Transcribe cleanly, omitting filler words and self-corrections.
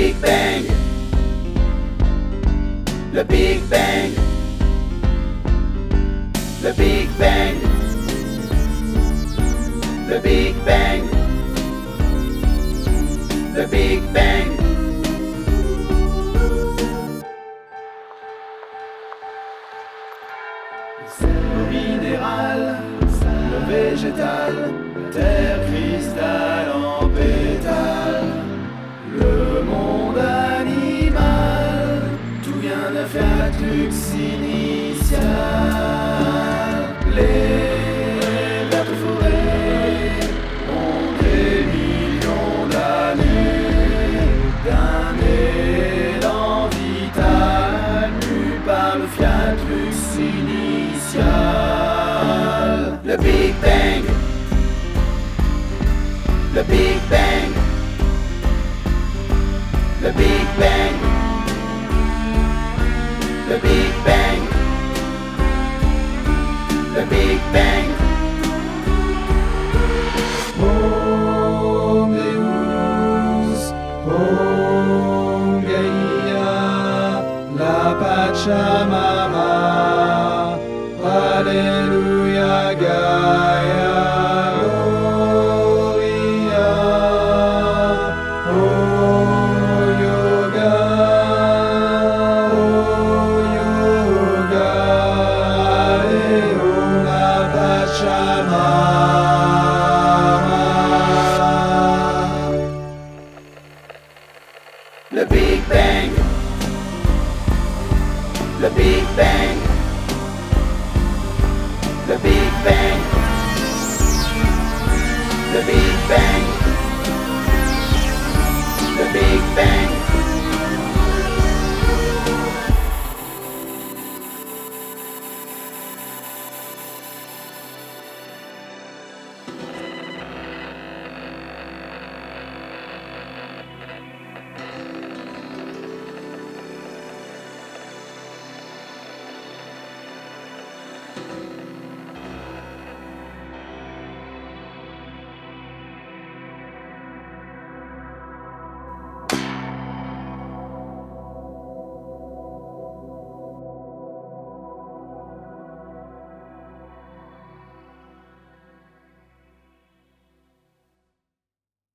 Big Bang. Le Big Bang. Le Big Bang. Le Big Bang. Le Big Bang. Le minéral, le végétal, terre, cristal en pétale, le monde animal, tout vient d'un fiat lux initial. Les vertes forêts ont des millions d'années, d'un élan vital mu par le fiat lux initial. Le Big Bang. Le Big Bang. Le Big Bang. Le Big Bang. Le Big Bang. Om Deus, Om Gaia, la Pachamama, Alléluia Gaia, Gloria, Oh Yoga, et Om la Pachamama. Le Big Bang. Le Big Bang. Le Big Bang. Le Big Bang. Le Big Bang.